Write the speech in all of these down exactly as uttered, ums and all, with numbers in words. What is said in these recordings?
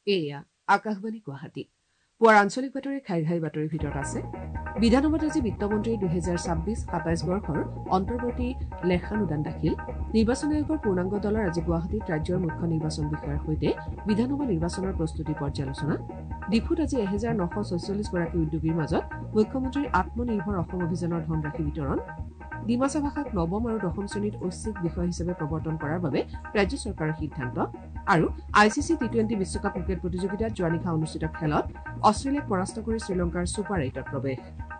এয়া আকাশবাণী গুৱাহাটী পুৱাৰ আঞ্চলিক বাতৰি ঘাই ঘাই বাতৰিৰ ভিতৰত আছে বিধানসভাত আজি বিত্তমন্ত্ৰীৰ দুহেজাৰ ছাব্বিছ সাতাইছ বৰ্ষৰ অন্তৰ্বৰ্তী লেখানুদান দাখিল নিৰ্বাচন আয়োগৰ পূৰ্ণাংগ দলৰ আজি গুৱাহাটীত ৰাজ্যৰ মুখ্য নিৰ্বাচন বিষয়াৰ সৈতে বিধানসভা নিৰ্বাচনৰ প্ৰস্তুতি পৰ্যালোচনা ডিফুত আজি এহেজাৰ নশ ছয়চল্লিছ গৰাকী উদ্যোগীৰ মাজত মুখ্যমন্ত্ৰীৰ আত্মনিৰ্ভৰ অসম অভিযানৰ ধনৰাশি বিতৰণ ডিমাচা ভাষাক নৱম আৰু দশম শ্ৰেণীত ঐচ্ছিক বিষয় হিচাপে প্ৰৱৰ্তন কৰাৰ বাবে ৰাজ্য চৰকাৰৰ সিদ্ধান্ত আৰু I C C T twenty বিশ্বকাপ ক্ৰিকেট প্ৰতিযোগিতাত যোৱা নিশা অনুষ্ঠিত খেলত অষ্ট্ৰেলিয়াক পৰাস্ত কৰি শ্ৰীলংকাৰ ছুপাৰ এইটত প্ৰৱেশ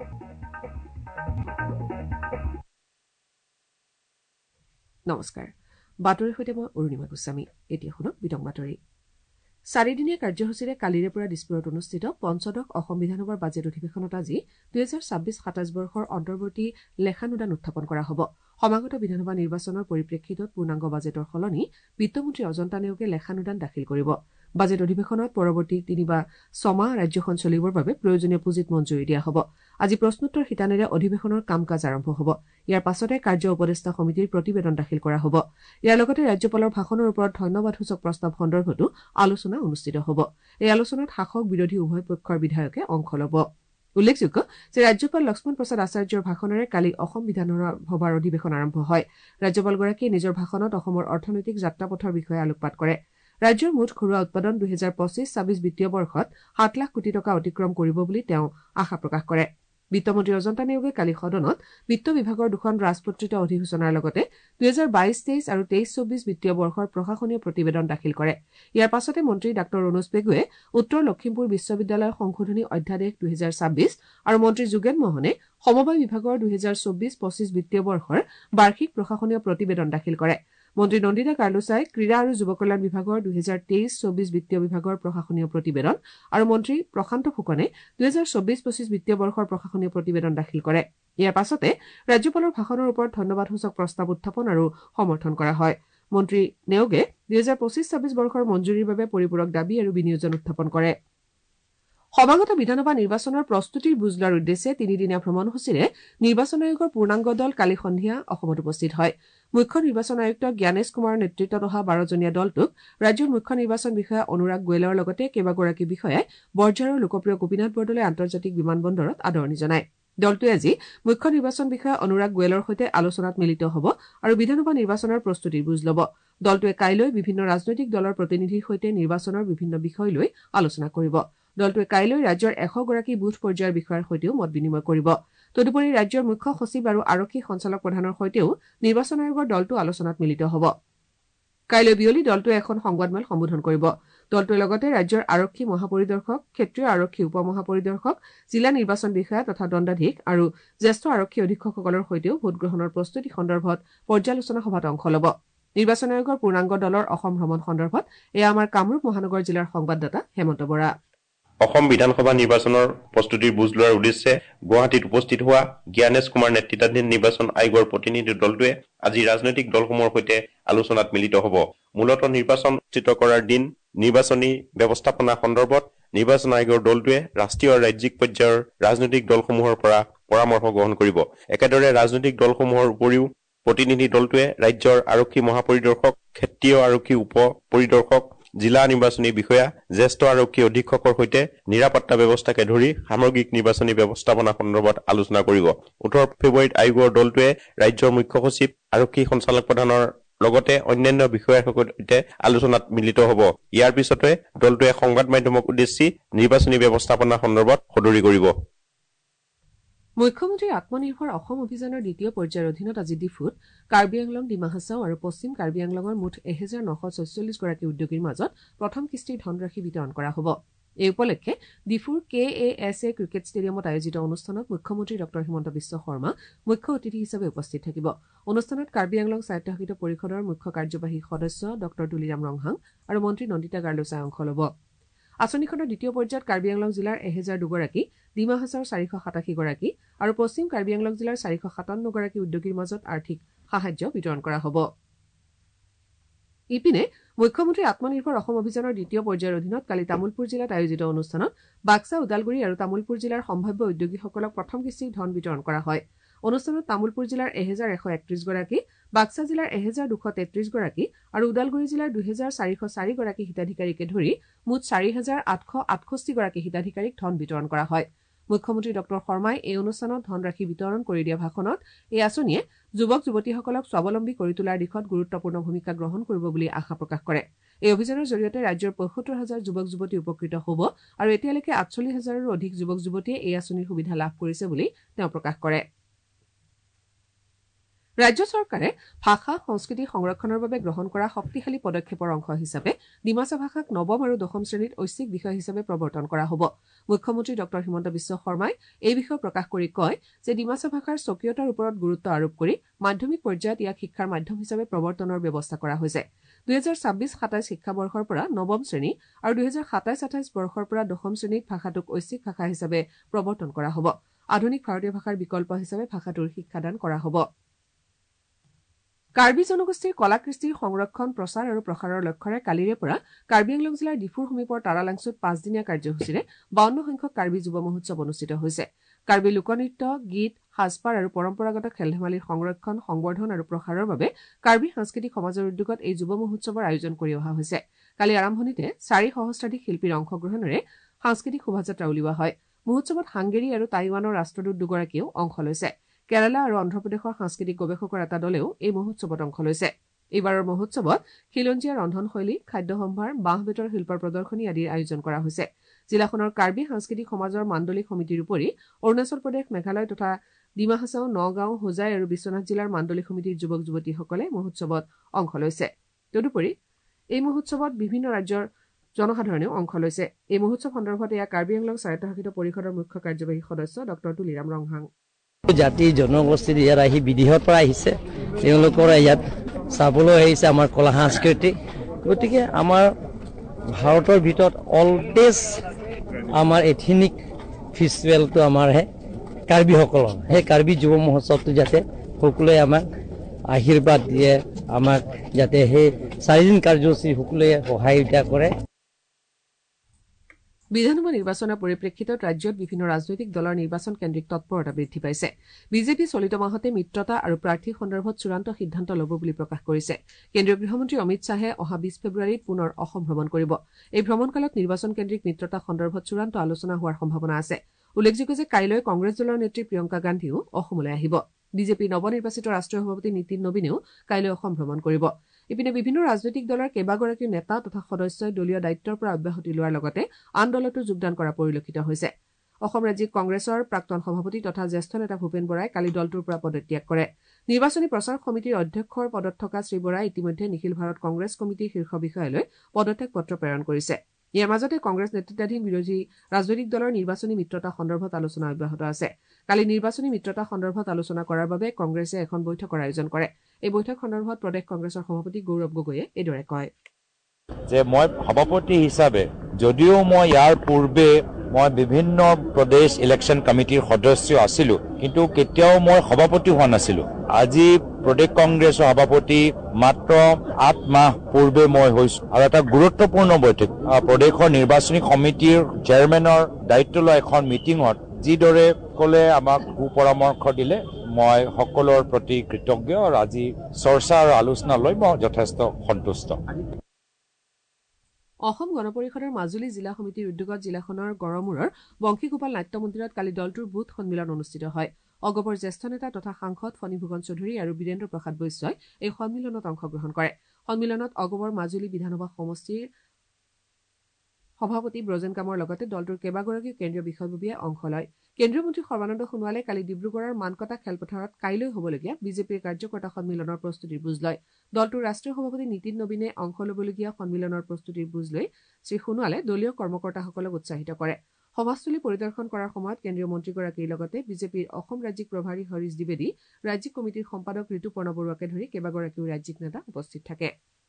নমস্কাৰ বাতৰিৰ সৈতে মই অৰুণিমা গোস্বামী এতিয়া শুনক বিতং বাতৰি চাৰিদিনীয়া কাৰ্যসূচীৰে কালিৰে পৰা দিছপুৰত অনুষ্ঠিত পঞ্চদশ অসম বিধানসভাৰ বাজেট অধিৱেশনত আজি দুহেজাৰ ছাব্বিছ সাতাইছ বৰ্ষৰ অন্তৰ্বৰ্তী লেখানুদান উত্থাপন কৰা হ'ব সমাগত বিধানসভা নিৰ্বাচনৰ পৰিপ্ৰেক্ষিতত পূৰ্ণাংগ বাজেটৰ সলনি বিত্তমন্ত্ৰী অজন্তা নেওগে লেখানুদান দাখিল কৰিব বাজেট অধিৱেশনত পৰৱৰ্তী তিনিবা ছমাহ ৰাজ্যখন চলিবৰ বাবে প্ৰয়োজনীয় পুঁজিত মঞ্জুৰি দিয়া হ'ব আজি প্ৰশ্নোত্তৰ শিতানেৰে অধিৱেশনৰ কাম কাজ আৰম্ভ হ'ব ইয়াৰ পাছতে কাৰ্য উপদেষ্টা সমিতিৰ প্ৰতিবেদন দাখিল কৰা হ'ব ইয়াৰ লগতে ৰাজ্যপালৰ ভাষণৰ ওপৰত ধন্যবাদসূচক প্ৰস্তাৱ সন্দৰ্ভতো আলোচনা অনুষ্ঠিত হ'ব এই আলোচনাত শাসক বিৰোধী উভয় পক্ষৰ বিধায়কে অংশ ল'ব উল্লেখযোগ্য যে ৰাজ্যপাল লক্ষ্মণ প্ৰসাদ আচাৰ্যৰ ভাষণেৰে কালি অসম বিধানসভাৰ অধিৱেশন আৰম্ভ হয় ৰাজ্যপালগৰাকীয়ে নিজৰ ভাষণত অসমৰ অৰ্থনৈতিক যাত্ৰাপথৰ বিষয়ে আলোকপাত কৰে ৰাজ্যৰ মুঠ ঘৰুৱা উৎপাদন দুহেজাৰ পঁচিছ ছাব্বিছ বিত্তীয় বৰ্ষত সাত লাখ কোটি টকা অতিক্ৰম কৰিব বুলি তেওঁ আশা প্ৰকাশ কৰে বিত্তমন্ত্ৰী অজন্তা নেওগে কালি সদনত বিত্ত বিভাগৰ দুখন ৰাজপত্ৰিত অধিসূচনাৰ লগতে দুহেজাৰ বাইছ তেইছ আৰু তেইছ চৌবিছ বিত্তীয় বৰ্ষৰ প্ৰশাসনীয় প্ৰতিবেদন দাখিল কৰে ইয়াৰ পাছতে মন্ত্ৰী ডাঃ ৰণোজ পেগুৱে উত্তৰ লখিমপুৰ বিশ্ববিদ্যালয়ৰ সংশোধনী অধ্যাদেশ দুহেজাৰ ছাব্বিছ আৰু মন্ত্ৰী যোগেন মোহনে সমবায় বিভাগৰ দুহেজাৰ চৌবিছ পঁচিছ বিত্তীয় বৰ্ষৰ বাৰ্ষিক প্ৰশাসনীয় প্ৰতিবেদন দাখিল কৰে মন্ত্ৰী নন্দিতা কাৰ্লোচাই ক্ৰীড়া আৰু যুৱ কল্যাণ বিভাগৰ দুহেজাৰ তেইছ চৌবিছ বিত্তীয় বিভাগৰ প্ৰশাসনীয় প্ৰতিবেদন আৰু মন্ত্ৰী প্ৰশান্ত ফুকনে দুহেজাৰ চৌবিছ পঁচিছ বিত্তীয় বৰ্ষৰ প্ৰশাসনীয় প্ৰতিবেদন দাখিল কৰে ইয়াৰ পাছতে ৰাজ্যপালৰ ভাষণৰ ওপৰত ধন্যবাদসূচক প্ৰস্তাৱ উত্থাপন আৰু সমৰ্থন কৰা হয় মন্ত্ৰী নেওগে দুহেজাৰ পঁচিছ ছাব্বিছ বৰ্ষৰ মঞ্জুৰিৰ বাবে পৰিপূৰক দাবী আৰু বিনিয়োজন উত্থাপন কৰে সমাগত বিধানসভা নিৰ্বাচনৰ প্ৰস্তুতিৰ বুজ লোৱাৰ উদ্দেশ্যে তিনিদিনীয়া ভ্ৰমণসূচীৰে নিৰ্বাচন আয়োগৰ পূৰ্ণাংগ দল কালি সন্ধিয়া অসমত উপস্থিত হয় মুখ্য নিৰ্বাচন আয়ুক্ত জ্ঞানেশ কুমাৰৰ নেতৃত্বত অহা বাৰজনীয়া দলটোক ৰাজ্যৰ মুখ্য নিৰ্বাচন বিষয়া অনুৰাগ গোৱেলৰ লগতে কেইবাগৰাকী বিষয়াই বৰঝাৰৰ লোকপ্ৰিয় গোপীনাথ বৰদলৈ আন্তৰ্জাতিক বিমানবন্দৰত আদৰণি জনায় দলটোৱে আজি মুখ্য নিৰ্বাচন বিষয়া অনুৰাগ গোৱেলৰ সৈতে আলোচনাত মিলিত হ'ব আৰু বিধানসভা নিৰ্বাচনৰ প্ৰস্তুতিৰ বুজ ল'ব দলটোৱে কাইলৈ বিভিন্ন ৰাজনৈতিক দলৰ প্ৰতিনিধিৰ সৈতে নিৰ্বাচনৰ বিভিন্ন বিষয় লৈ আলোচনা কৰিব দলটোৱে কাইলৈ ৰাজ্যৰ এশ গৰাকী বুথ পৰ্যায়ৰ বিষয়াৰ সৈতেও মত বিনিময় কৰিব তদুপৰি ৰাজ্যৰ মুখ্য সচিব আৰু আৰক্ষী সঞ্চালক প্ৰধানৰ সৈতেও নিৰ্বাচন আয়োগৰ দলটো আলোচনাত মিলিত হ'ব কাইলৈ বিয়লি দলটোৱে এখন সংবাদমেল সম্বোধন কৰিব দলটোৱে লগতে ৰাজ্যৰ আৰক্ষী মহাপৰিদৰ্শক ক্ষেত্ৰীয় আৰক্ষী উপ মহাপৰিদৰ্শক জিলা নিৰ্বাচন বিষয়া তথা দণ্ডাধীশ আৰু জ্যেষ্ঠ আৰক্ষী অধীক্ষকসকলৰ সৈতেও ভোটগ্ৰহণৰ প্ৰস্তুতি সন্দৰ্ভত পৰ্যালোচনা সভাত অংশ ল'ব নিৰ্বাচন আয়োগৰ পূৰ্ণাংগ দলৰ অসম ভ্ৰমণ সন্দৰ্ভত এয়া আমাৰ কামৰূপ মহানগৰ জিলাৰ সংবাদদাতা হেমন্ত বৰা অসম বিধানসভা নিৰ্বাচনৰ প্ৰস্তুতিৰ বুজ লোৱাৰ উদ্দেশ্যে গুৱাহাটীত উপস্থিত হোৱা জ্ঞানেশ কুমাৰ নেতৃত্বাধীন নিৰ্বাচন আয়োগৰ প্ৰতিনিধি দলটোৱে আজি ৰাজনৈতিক দলসমূহৰ সৈতে আলোচনাত মিলিত হ'ব মূলতঃ নিৰ্বাচন অনুষ্ঠিত কৰাৰ দিন নিৰ্বাচনী ব্যৱস্থাপনা সন্দৰ্ভত নিৰ্বাচন আয়োগৰ দলটোৱে ৰাষ্ট্ৰীয় আৰু ৰাজ্যিক পৰ্যায়ৰ ৰাজনৈতিক দলসমূহৰ পৰা পৰামৰ্শ গ্ৰহণ কৰিব একেদৰে ৰাজনৈতিক দলসমূহৰ উপৰিও প্ৰতিনিধি দলটোৱে ৰাজ্যৰ আৰক্ষী মহাপৰিদৰ্শক ক্ষেত্ৰীয় আৰক্ষী উপ পৰিদৰ্শক জিলা নিৰ্বাচনী বিষয়া জ্যেষ্ঠ আৰক্ষী অধীক্ষকৰ সৈতে নিৰাপত্তা ব্যৱস্থাকে ধৰি সামগ্ৰিক নিৰ্বাচনী ব্যৱস্থাপনা সন্দৰ্ভত আলোচনা কৰিব ওঠৰ ফেব্ৰুৱাৰীত আয়োগৰ দলটোৱে ৰাজ্যৰ মুখ্য সচিব আৰক্ষী সঞ্চালক প্ৰধানৰ লগতে অন্যান্য বিষয়াৰ সৈতে আলোচনাত মিলিত হ'ব ইয়াৰ পিছতে দলটোৱে সংবাদ মাধ্যমক উদ্দেশ্যি নিৰ্বাচনী ব্যৱস্থাপনা সন্দৰ্ভত সদৰি কৰিব মুখ্যমন্ত্ৰী আত্মনিৰ্ভৰ অসম অভিযানৰ দ্বিতীয় পৰ্যায়ৰ অধীনত আজি ডিফুত কাৰ্বি আংলং ডিমা হাছাও আৰু পশ্চিম কাৰ্বি আংলঙৰ মুঠ এহেজাৰ নশ ছয়চল্লিছ গৰাকী উদ্যোগীৰ মাজত প্ৰথম কিস্তিৰ ধনৰাশি বিতৰণ কৰা হ'ব এই উপলক্ষে ডিফুৰ কে এ এছ এ ক্ৰিকেট ষ্টেডিয়ামত আয়োজিত অনুষ্ঠানত মুখ্যমন্ত্ৰী ডঃ হিমন্ত বিশ্ব শৰ্মা মুখ্য অতিথি হিচাপে উপস্থিত থাকিব অনুষ্ঠানত কাৰ্বি আংলং স্বায়ত্তশাসিত পৰিষদৰ মুখ্য কাৰ্যবাহী সদস্য ডঃ তুলিৰাম ৰংহাং আৰু মন্ত্ৰী নন্দিতা গাৰ্লোচাই অংশ ল'ব আঁচনিখনৰ দ্বিতীয় পৰ্যায়ত কাৰ্বি আংলং জিলাৰ এহেজাৰ দুগৰাকী ডিমা হাছাওৰ চাৰিশ সাতাশী গৰাকী আৰু পশ্চিম কাৰ্বি আংলং জিলাৰ চাৰিশ সাতাৱন্ন গৰাকী উদ্যোগীৰ মাজত আৰ্থিক সাহায্য বিতৰণ কৰা হ'ব ইপিনে মুখ্যমন্ত্ৰী আত্মনিৰ্ভৰ অসম অভিযানৰ দ্বিতীয় পৰ্যায়ৰ অধীনত কালি তামুলপুৰ জিলাত আয়োজিত অনুষ্ঠানত বাক্সা ওদালগুৰি আৰু তামুলপুৰ জিলাৰ সম্ভাৱ্য উদ্যোগীসকলক প্ৰথম কিস্তিৰ ধন বিতৰণ কৰা হয় অনুষ্ঠানত তামুলপুৰ জিলাৰ এহেজাৰ এশ একত্ৰিশ গৰাকী বাক্সা জিলাৰ এক হাজাৰ দুশ তেত্ৰিশ গৰাকী আৰু ওদালগুৰি জিলাৰ দুই হাজাৰ চাৰিশ চাৰি গৰাকী হিতাধিকাৰীকে ধৰি মুঠ চাৰি হাজাৰ আঠশ আঠষষ্ঠি গৰাকী হিতাধিকাৰীক ধন বিতৰণ কৰা হয়। মুখ্যমন্ত্ৰী ডক্টৰ শৰ্মাই এই অনুষ্ঠানত ধনৰাশি বিতৰণ কৰি দিয়া ভাষণত এই আঁচনিয়ে যুৱক যুৱতীসকলক স্বাৱলম্বী কৰি তোলাৰ দিশত গুৰুত্বপূৰ্ণ ভূমিকা গ্ৰহণ কৰিব বুলি আশা প্ৰকাশ কৰে। এই অভিযানৰ জৰিয়তে ৰাজ্যৰ পঁয়সত্তৰ হাজাৰ যুৱক যুৱতী উপকৃত হ'ব আৰু এতিয়ালৈকে আঠচল্লিছ হাজাৰৰো অধিক যুৱক যুৱতীয়ে এই আঁচনিৰ সুবিধা লাভ কৰিছে বুলি তেওঁ প্ৰকাশ কৰে। ৰাজ্য চৰকাৰে ভাষা সংস্কৃতি সংৰক্ষণৰ বাবে গ্ৰহণ কৰা শক্তিশালী পদক্ষেপৰ অংশ হিচাপে ডিমাচা ভাষাক নৱম আৰু দশম শ্ৰেণীত ঐচ্ছিক বিষয় হিচাপে প্ৰৱৰ্তন কৰা হ'ব। মুখ্যমন্ত্ৰী ডক্টৰ হিমন্ত বিশ্ব শৰ্মাই এই বিষয়ে প্ৰকাশ কৰি কয় যে ডিমাচা ভাষাৰ স্বকীয়তাৰ ওপৰত গুৰুত্ব আৰোপ কৰি মাধ্যমিক পৰ্যায়ত ইয়াক শিক্ষাৰ মাধ্যম হিচাপে প্ৰৱৰ্তনৰ ব্যৱস্থা কৰা হৈছে। দুহেজাৰ ছাব্বিছ সাতাইছ শিক্ষাবৰ্ষৰ পৰা নৱম শ্ৰেণী আৰু দুহেজাৰ সাতাইছ আঠাইছ বৰ্ষৰ পৰা দশম শ্ৰেণীত ভাষাটোক ঐচ্ছিক ভাষা হিচাপে প্ৰৱৰ্তন কৰা হ'ব। আধুনিক ভাৰতীয় ভাষাৰ বিকল্প হিচাপে ভাষাটোৰ শিক্ষাদান কৰা হ'ব। কাৰ্বি জনগোষ্ঠীৰ কলা কৃষ্টিৰ সংৰক্ষণ প্ৰচাৰ আৰু প্ৰসাৰৰ লক্ষ্যৰে কালিৰে পৰা কাৰ্বি আংলং জিলাৰ ডিফুৰ সমীপৰ তাৰালাংচুত পাঁচদিনীয়া কাৰ্যসূচীৰে বাৱন্ন সংখ্যক কাৰ্বি যুৱ মহোৎসৱ অনুষ্ঠিত হৈছে। কাৰ্বি লোকনৃত্য, গীত, সাজপাৰ আৰু পৰম্পৰাগত খেল ধেমালিৰ সংৰক্ষণ, সংবৰ্ধন আৰু প্ৰসাৰৰ বাবে কাৰ্বি সাংস্কৃতিক সমাজৰ উদ্যোগত এই যুৱ মহোৎসৱৰ আয়োজন কৰি অহা হৈছে। কালি আৰম্ভণিতে চাৰি সহস্ৰাধিক শিল্পীৰ অংশগ্ৰহণেৰে সাংস্কৃতিক শোভাযাত্ৰা উলিওৱা হয়। মহোৎসৱত হাংগেৰী আৰু টাইৱানৰ ৰাষ্ট্ৰদূত দুগৰাকীয়েও অংশ লৈছে। কেৰালা আৰু অন্ধ্ৰপ্ৰদেশৰ সাংস্কৃতিক গৱেষকৰ এটা দলেও এই মহোৎসৱত অংশ লৈছে। এইবাৰৰ মহোৎসৱত খিলঞ্জীয়া ৰন্ধনশৈলী, খাদ্য সম্ভাৰ, বাঁহ বেতৰ শিল্পৰ প্ৰদৰ্শনী আদিৰ আয়োজন কৰা হৈছে। জিলাখনৰ কাৰ্বি সাংস্কৃতিক সমাজৰ মাণ্ডলিক সমিতিৰ উপৰি অৰুণাচল প্ৰদেশ, মেঘালয় তথা ডিমা হাছাও, নগাঁও, হোজাই আৰু বিশ্বনাথ জিলাৰ মাণ্ডলিক সমিতিৰ যুৱক যুৱতীসকলে মহোৎসৱত অংশ লৈছে। তদুপৰি এই মহোৎসৱত বিভিন্ন ৰাজ্যৰ জনসাধাৰণেও অংশ লৈছে। এই মহোৎসৱ সন্দৰ্ভত এয়া কাৰ্বি আংলং স্বায়ত্তশাসিত পৰিষদৰ মুখ্য কাৰ্যবাহী সদস্য ডক্টৰ তুলিৰাম ৰংহাং। জাতি জনগোষ্ঠীৰ ইয়াত আহি বিদেশৰ পৰা আহিছে, তেওঁলোকৰ ইয়াত চাবলৈ আহিছে আমাৰ কলা সংস্কৃতি। গতিকে আমাৰ ভাৰতৰ ভিতৰত অলৱেজ আমাৰ এথনিক ফেষ্টিভেলটো আমাৰহে কাৰ্বিসকলৰ। সেই কাৰ্বি যুৱ মহোৎসৱটো যাতে সকলোৱে আমাক আশীৰ্বাদ দিয়ে, আমাক যাতে সেই চাৰিদিন কাৰ্যসূচী সকলোৱে সহায়তা কৰে। বিধানসভা নিৰ্বাচনৰ পৰিপ্ৰেক্ষিতত ৰাজ্যত বিভিন্ন ৰাজনৈতিক দলৰ নিৰ্বাচন কেন্দ্ৰিক তৎপৰতা বৃদ্ধি পাইছে। বিজেপি চলিত মাহতে মিত্ৰতা আৰু প্ৰাৰ্থী সন্দৰ্ভত চূড়ান্ত সিদ্ধান্ত ল'ব বুলি প্ৰকাশ কৰিছে। কেন্দ্ৰীয় গৃহমন্ত্ৰী অমিত শ্বাহে অহা বিশ ফেব্ৰুৱাৰীত পুনৰ অসম ভ্ৰমণ কৰিব। এই ভ্ৰমণকালত নিৰ্বাচন কেন্দ্ৰিক মিত্ৰতা সন্দৰ্ভত চূড়ান্ত আলোচনা হোৱাৰ সম্ভাৱনা আছে। উল্লেখযোগ্য যে কাইলৈ কংগ্ৰেছ দলৰ নেত্ৰী প্ৰিয়ংকা গান্ধীও অসমলৈ আহিব। বিজেপিৰ নৱনিৰ্বাচিত ৰাষ্ট্ৰীয় সভাপতি নীতিন নবীনেও কাইলৈ অসম ভ্ৰমণ কৰিব। ইপিনে বিভিন্ন ৰাজনৈতিক দলৰ কেইবাগৰাকীও নেতা তথা সদস্যই দলীয় দায়িত্বৰ পৰা অব্যাহতি লোৱাৰ লগতে আন দলতো যোগদান কৰা পৰিলক্ষিত হৈছে। অসম ৰাজ্যিক কংগ্ৰেছৰ প্ৰাক্তন সভাপতি তথা জ্যেষ্ঠ নেতা ভূপেন বৰাই কালি দলটোৰ পৰা পদত্যাগ কৰে। নিৰ্বাচনী প্ৰচাৰ সমিতিৰ অধ্যক্ষৰ পদত থকা শ্ৰীবৰাই ইতিমধ্যে নিখিল ভাৰত কংগ্ৰেছ কমিটিৰ শীৰ্ষ বিষয়ালৈ পদত্যাগ পত্ৰ প্ৰেৰণ কৰিছে। ইয়াৰ মাজতে কংগ্ৰেছ নেতৃত্বাধীন বিৰোধী ৰাজনৈতিক দলৰ নিৰ্বাচনী মিত্ৰতা সন্দৰ্ভত আলোচনা অব্যাহত আছে। কালি নিৰ্বাচনী মিত্ৰতা সন্দৰ্ভত আলোচনা কৰাৰ বাবে কংগ্ৰেছে এখন বৈঠকৰ আয়োজন কৰে। এই বৈঠক সন্দৰ্ভত প্ৰদেশ কংগ্ৰেছৰ সভাপতি গৌৰৱ গগৈয়ে এইদৰে কয় যে মই সভাপতি হিচাপে যদিও মই ইয়াৰ পূৰ্বে মই বিভিন্ন প্ৰদেশ ইলেকশ্যন কমিটিৰ সদস্য আছিলো, কিন্তু কেতিয়াও মই সভাপতি হোৱা নাছিলো। আজি প্ৰদেশ কংগ্ৰেছৰ সভাপতি মাত্ৰ আঠ মাহ পূৰ্বে মই হৈছো আৰু এটা গুৰুত্বপূৰ্ণ বৈঠক প্ৰদেশৰ নিৰ্বাচনী সমিতিৰ চেয়াৰমেনৰ দায়িত্ব লোৱা এখন মিটিঙত যিদৰে ক'লে আমাক সুপৰামৰ্শ দিলে, মই সকলোৰ প্ৰতি কৃতজ্ঞ আৰু আজি চৰ্চা আৰু আলোচনা লৈ মই যথেষ্ট সন্তুষ্ট। অসম গণ পৰিষদৰ মাজুলী জিলা সমিতিৰ উদ্যোগত জিলাখনৰ গড়মূৰৰ বংশীগোপাল নাট্য মন্দিৰত কালি দলটোৰ বুথ সন্মিলন অনুষ্ঠিত হয়। অগপৰ জ্যেষ্ঠ নেতা তথা সাংসদ ফণী ভূষণ চৌধুৰী আৰু বীৰেন্দ্ৰ প্ৰসাদ বৈশ্যই এই সন্মিলনত অংশগ্ৰহণ কৰে। সন্মিলনত অগপৰ মাজুলী বিধানসভা সমষ্টিৰ সভাপতি ব্ৰজেন কামৰ লগতে দলটোৰ কেইবাগৰাকীও কেন্দ্ৰীয় বিষয়ববীয়াই অংশ লয়। কেন্দ্ৰীয় মন্ত্ৰী সৰ্বানন্দ সোণোৱালে কালি ডিব্ৰুগড়ৰ মানকটা খেলপথাৰত কাইলৈ হ'বলগীয়া বিজেপিৰ কাৰ্যকৰ্তা সন্মিলনৰ প্ৰস্তুতিৰ বুজ লয়। দলটোৰ ৰাষ্ট্ৰীয় সভাপতি নীতিন নবীনে অংশ ল'বলগীয়া সন্মিলনৰ প্ৰস্তুতিৰ বুজ লৈ শ্ৰীসোণোৱালে দলীয় কৰ্মকৰ্তাসকলক উৎসাহিত কৰে। সভাস্থলী পৰিদৰ্শন কৰাৰ সময়ত কেন্দ্ৰীয় মন্ত্ৰীগৰাকীৰ লগতে বিজেপিৰ অসম ৰাজ্যিক প্ৰভাৰী হৰীশ দ্বিবেদী, ৰাজ্যিক কমিটিৰ সম্পাদক ঋতুপৰ্ণ বৰুৱাকে ধৰি কেইবাগৰাকীও ৰাজ্যিক নেতা উপস্থিত থাকে।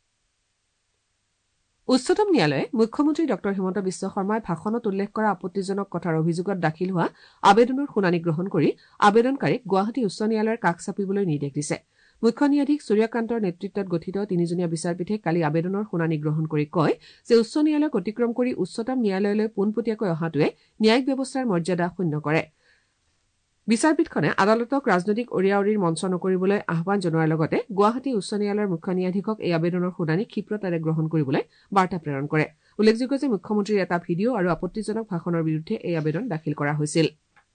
উচ্চতম ন্যায়ালয়ে মুখ্যমন্ত্ৰী ডক্টৰ হিমন্ত বিশ্ব শৰ্মাই ভাষণত উল্লেখ কৰা আপত্তিজনক কথাৰ অভিযোগত দাখিল হোৱা আবেদনৰ শুনানি গ্ৰহণ কৰি আবেদনকাৰীক গুৱাহাটী উচ্চ ন্যায়ালয়ৰ কাষ চাপিবলৈ নিৰ্দেশ দিছে। মুখ্য ন্যায়াধীশ সূৰ্যকান্তৰ নেতৃত্বত গঠিত তিনিজনীয়া বিচাৰপীঠে কালি আবেদনৰ শুনানি গ্ৰহণ কৰি কয় যে উচ্চ ন্যায়ালয়ক অতিক্ৰম কৰি উচ্চতম ন্যায়ালয়লৈ পোনপটীয়াকৈ অহাটোৱে ন্যায়িক ব্যৱস্থাৰ মৰ্যাদা শূন্য কৰে। বিচাৰপীঠখনে আদালতক ৰাজনৈতিক অৰিয়াঅৰিৰ মঞ্চ নকৰিবলৈ আহ্বান জনোৱাৰ লগতে গুৱাহাটী উচ্চ ন্যায়ালয়ৰ মুখ্য ন্যায়াধীশক এই আবেদনৰ শুনানি ক্ষীপ্ৰতাৰে গ্ৰহণ কৰিবলৈ বাৰ্তা প্ৰেৰণ কৰে উল্লেখযোগ্য যে মুখ্যমন্ত্ৰীৰ এটা ভিডিঅ' আৰু আপত্তিজনক ভাষণৰ বিৰুদ্ধে এই আবেদন দাখিল কৰা হৈছিল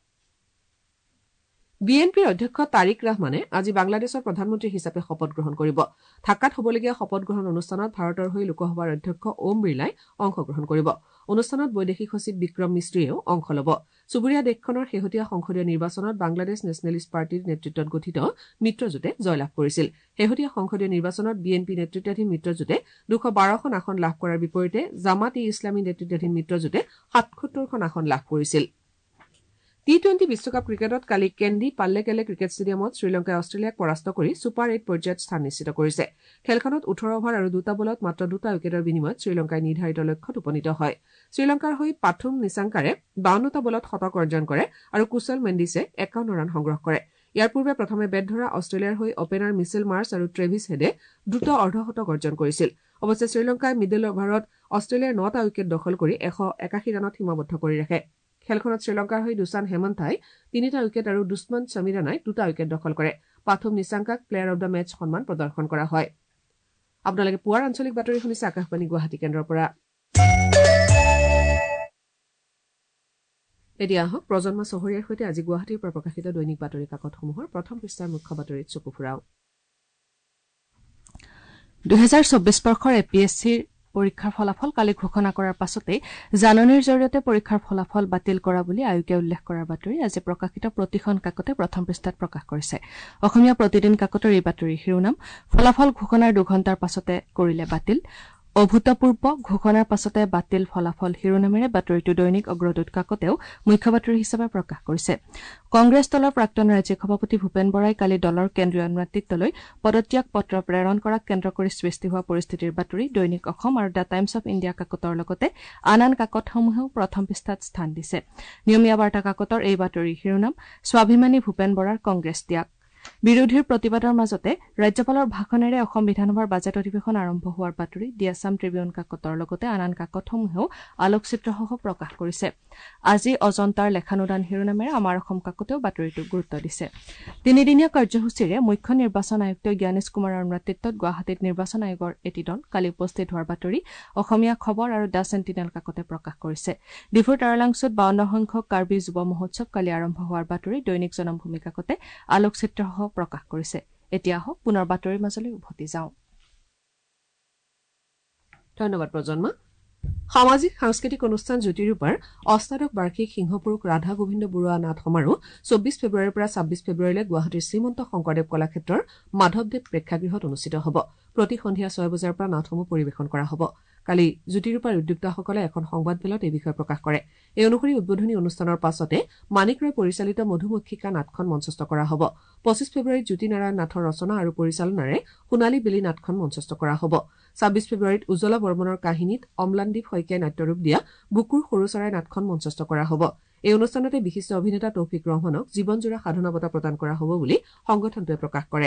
বি এন পিৰ অধ্যক্ষ তাৰিক ৰহমানে আজি বাংলাদেশৰ প্ৰধানমন্ত্ৰী হিচাপে শপত গ্ৰহণ কৰিব ঢাকাত হ'বলগীয়া শপত গ্ৰহণ অনুষ্ঠানত ভাৰতৰ হৈ লোকসভাৰ অধ্যক্ষ ওম বিৰলাই অংশগ্ৰহণ কৰিব অনুষ্ঠানত বৈদেশিক সচিব বিক্ৰম মিস্ত্ৰীয়েও অংশ ল'ব চুবুৰীয়া দেশখনৰ শেহতীয়া সংসদীয় নিৰ্বাচনত বাংলাদেশ নেচনেলিষ্ট পাৰ্টিৰ নেতৃত্বত গঠিত মিত্ৰজোঁটে জয়লাভ কৰিছিল শেহতীয়া সংসদীয় নিৰ্বাচনত বি এন পি নেতৃত্বাধীন মিত্ৰজোঁটে দুশ বাৰখন আসন লাভ কৰাৰ বিপৰীতে জামাত ই ইছলামী নেতৃত্বাধীন মিত্ৰজোঁটে সাতসত্তৰখন আসন লাভ কৰিছিল টি টুৱেণ্টি বিশ্বকাপ ক্ৰিকেটত কালি কেন্দি পাল্লেকেলে ক্ৰিকেট ষ্টেডিয়ামত শ্ৰীলংকাই অষ্ট্ৰেলিয়াক পৰাস্ত কৰি ছুপাৰ এইট পৰ্যায়ত স্থান নিশ্চিত কৰিছে খেলখনত ওঠৰ অভাৰ আৰু দুটা বলত মাত্ৰ দুটা উইকেটৰ বিনিময়ত শ্ৰীলংকাই নিৰ্ধাৰিত লক্ষ্যত উপনীত হয় শ্ৰীলংকাৰ হৈ পাথুম নিচাংকাৰে বাৱন্নটা বলত শতক অৰ্জন কৰে আৰু কুশল মেণ্ডিছে একাৱন্ন ৰান সংগ্ৰহ কৰে ইয়াৰ পূৰ্বে প্ৰথমে বেট ধৰা অষ্ট্ৰেলিয়াৰ হৈ অপেনাৰ মিচেল মাৰ্চ আৰু ট্ৰেভিছ হেডে দ্ৰুত অৰ্ধশতক অৰ্জন কৰিছিল অৱশ্যে শ্ৰীলংকাই মিডল অভাৰত অষ্ট্ৰেলিয়াৰ নটা উইকেট দখল কৰি এশ একাশী ৰানত সীমাবদ্ধ কৰি ৰাখে খেলখনত শ্ৰীলংকাৰ হৈ দুচান হেমন্থাই তিনিটা উইকেট আৰু দুষ্মন সমীৰানাই দুটা উইকেট দখল কৰে পাথুম নিচাংকাক প্লেয়াৰ অব দ্য মেচ সন্মান প্ৰদৰ্শন কৰা হয় আপোনালোকে পুৱাৰ আঞ্চলিক বাতৰি শুনিছে আকাশবাণী গুৱাহাটী কেন্দ্ৰৰ পৰা এতিয়া আহক প্ৰজন্ম চহৰীয়াৰ সৈতে আজি গুৱাহাটীৰ পৰা প্ৰকাশিত দৈনিক বাতৰি কাকতসমূহৰ প্ৰথম পৃষ্ঠাৰ মুখ্য বাতৰিত চকু ফুৰাও দুহেজাৰ চৌব্বিছ বৰ্ষৰ এ পি এছ চিৰ পৰীক্ষাৰ ফলাফল কালি ঘোষণা কৰাৰ পাছতে জাননীৰ জৰিয়তে পৰীক্ষাৰ ফলাফল বাতিল কৰা বুলি আয়োগে উল্লেখ কৰাৰ বাতৰি আজি প্ৰকাশিত প্ৰতিখন কাকতে প্ৰথম পৃষ্ঠাত প্ৰকাশ কৰিছে অসমীয়া প্ৰতিদিন কাকতৰ এই বাতৰিৰ শিৰোনাম ফলাফল ঘোষণাৰ দুঘণ্টাৰ পাছতে কৰিলে বাতিল অভূতপূৰ্ব ঘোষণাৰ পাছতে বাতিল ফলাফল শিৰোনামেৰে বাতৰিটো দৈনিক অগ্ৰদূত কাকতেও মুখ্য বাতৰি হিচাপে প্ৰকাশ কৰিছে কংগ্ৰেছ দলৰ প্ৰাক্তন ৰাজ্যিক সভাপতি ভূপেন বৰাই কালি দলৰ কেন্দ্ৰীয় নেতৃত্বলৈ পদত্যাগ পত্ৰ প্ৰেৰণ কৰাক কেন্দ্ৰ কৰি সৃষ্টি হোৱা পৰিস্থিতিৰ বাতৰি দৈনিক অসম আৰু দ্য টাইমছ অব ইণ্ডিয়া কাকতৰ লগতে আন আন কাকতসমূহেও প্ৰথম পৃষ্ঠাত স্থান দিছে নিয়মীয়া বাৰ্তা কাকতৰ এই বাতৰিৰ শিৰোনাম স্বাভিমানী ভূপেন বৰাৰ কংগ্ৰেছ ত্যাগ বিৰোধীৰ প্ৰতিবাদৰ মাজতে ৰাজ্যপালৰ ভাষণেৰে অসম বিধানসভাৰ বাজেট অধিৱেশন আৰম্ভ হোৱাৰ বাতৰি দি আছাম ট্ৰিবিউন কাকতৰ লগতে আন আন কাকতসমূহেও আলোকচিত্ৰসহ প্ৰকাশ কৰিছে আজি অজন্তাৰ লেখানুদান শিৰোনামেৰে আমাৰ অসম কাকতেও বাতৰিটোক গুৰুত্ব দিছে তিনিদিনীয়া কাৰ্যসূচীৰে মুখ্য নিৰ্বাচন আয়ুক্ত জ্ঞানেশ কুমাৰৰ নেতৃত্বত গুৱাহাটীত নিৰ্বাচন আয়োগৰ এটি দল কালি উপস্থিত হোৱাৰ বাতৰি অসমীয়া খবৰ আৰু দ্য চেণ্টিনেল কাকতে প্ৰকাশ কৰিছে ডিফুৰ টাৰলাংছুত বাৱন্ন সংখ্যক কাৰ্বি যুৱ মহোৎসৱ কালি আৰম্ভ হোৱাৰ বাতৰি দৈনিক জনমভূমি কাকতে আলোকচিত্ৰ প্ৰকাশ কৰিছে এতিয়া আহক পুনৰ বাতৰিৰ মাজলৈ উভতি যাওঁ ধন্যবাদ প্ৰজন্ম সামাজিক সাংস্কৃতিক অনুষ্ঠান জ্যোতিৰূপাৰ অষ্টাদশ বাৰ্ষিক সিংহপুৰুষ ৰাধা গোবিন্দ বৰুৱা নাট সমাৰোহ চৌব্বিছ ফেব্ৰুৱাৰীৰ পৰা ছাব্বিছ ফেব্ৰুৱাৰীলৈ গুৱাহাটীৰ শ্ৰীমন্ত শংকৰদেৱ কলাক্ষেত্ৰৰ মাধৱদেৱ প্ৰেক্ষাগৃহত অনুষ্ঠিত হ'ব প্ৰতি সন্ধিয়া ছয় বজাৰ পৰা নাটসমূহ পৰিৱেশন কৰা হ'ব কালি জ্যোতিৰূপাৰ উদ্যোক্তাসকলে এখন সংবাদমেলত এই বিষয়ে প্ৰকাশ কৰে এই অনুসৰি উদ্বোধনী অনুষ্ঠানৰ পাছতে মানিক ৰয় পৰিচালিত মধুমক্ষিকা নাটখন মঞ্চস্থ কৰা হ'ব পঁচিছ ফেব্ৰুৱাৰীত জ্যোতিনাৰায়ণ নাথৰ ৰচনা আৰু পৰিচালনাৰে সোণালী বেলি নাটখন মঞ্চস্থ কৰা হ'ব ছাব্বিছ ফেব্ৰুৱাৰীত উজ্জ্বলা বৰ্মনৰ কাহিনীত অম্লানদীপ শইকীয়াই নাট্যৰূপ দিয়া বুকুৰ সৰু চৰাই নাটখন মঞ্চস্থ কৰা হ'ব এই অনুষ্ঠানতে বিশিষ্ট অভিনেতা তৌফিক ৰহমানক জীৱনজোৰা সাধনা বঁটা প্ৰদান কৰা হ'ব বুলি সংগঠনটোৱে প্ৰকাশ কৰে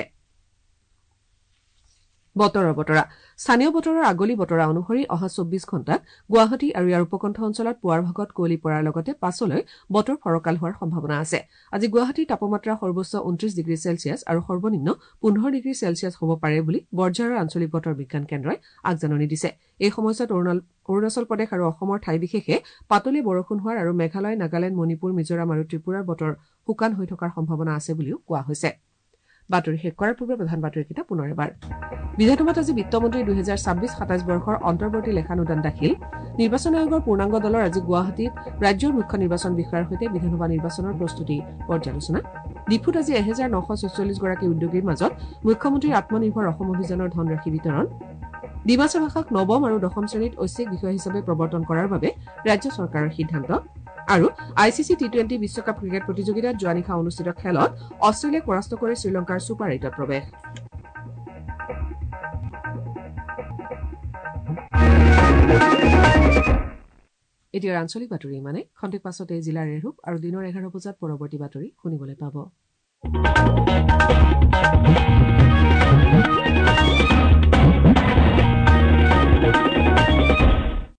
বতৰৰ বতৰা স্থানীয় বতৰৰ আগলি বতৰা অনুসৰি অহা চৌব্বিছ ঘণ্টাত গুৱাহাটী আৰু ইয়াৰ উপকণ্ঠ অঞ্চলত পুৱাৰ ভাগত কুঁৱলী পৰাৰ লগতে পাছলৈ বতৰ ফৰকাল হোৱাৰ সম্ভাৱনা আছে আজি গুৱাহাটীৰ তাপমাত্ৰা সৰ্বোচ্চ ঊনত্ৰিশ ডিগ্ৰী চেলছিয়াছ আৰু সৰ্বনিম্ন পোন্ধৰ ডিগ্ৰী চেলছিয়াছ হ'ব পাৰে বুলি বৰঝাৰৰ আঞ্চলিক বতৰ বিজ্ঞান কেন্দ্ৰই আগজাননী দিছে এই সময়ছোৱাত অৰুণাচল প্ৰদেশ আৰু অসমৰ ঠাই বিশেষে পাতলী বৰষুণ হোৱাৰ আৰু মেঘালয় নাগালেণ্ড মণিপুৰ মিজোৰাম আৰু ত্ৰিপুৰাৰ বতৰ শুকান হৈ থকাৰ সম্ভাৱনা আছে বুলিও কোৱা হৈছে বাতৰি শেষ কৰাৰ পূৰ্বে প্ৰধান বাতৰিকেইটা পুনৰ এবাৰ বিধানসভাত আজি বিত্তমন্ত্ৰী দুহেজাৰ ছাব্বিছ সাতাইছ বৰ্ষৰ অন্তৰ্বৰ্তী লেখানুদান দাখিল নিৰ্বাচন আয়োগৰ পূৰ্ণাংগ দলৰ আজি গুৱাহাটীত ৰাজ্যৰ মুখ্য নিৰ্বাচন বিষয়াৰ সৈতে বিধানসভা নিৰ্বাচনৰ প্ৰস্তুতি পৰ্যালোচনা ডিফুত আজি এহেজাৰ নশ ছয়চল্লিছ গৰাকী উদ্যোগীৰ মাজত মুখ্যমন্ত্ৰীৰ আত্মনিৰ্ভৰ অসম অভিযানৰ ধনৰাশি বিতৰণ ডিমাচা ভাষাক নৱম আৰু দশম শ্ৰেণীত ঐচ্ছিক বিষয় হিচাপে প্ৰৱৰ্তন কৰাৰ বাবে ৰাজ্য চৰকাৰৰ সিদ্ধান্ত আৰু I C C T twenty বিশ্বকাপ ক্ৰিকেট প্ৰতিযোগিতাত যোৱা নিশা অনুষ্ঠিত খেলত অষ্ট্ৰেলিয়াক পৰাস্ত কৰি শ্ৰীলংকাৰ ছুপাৰ এইটত প্ৰৱেশ এতিয়া আঞ্চলিক বাতৰি ইমানে খন্তেক পাছতে জিলাৰ ৰূপ আৰু দিনৰ এঘাৰ বজাত পৰৱৰ্তী বাতৰি শুনিবলৈ পাব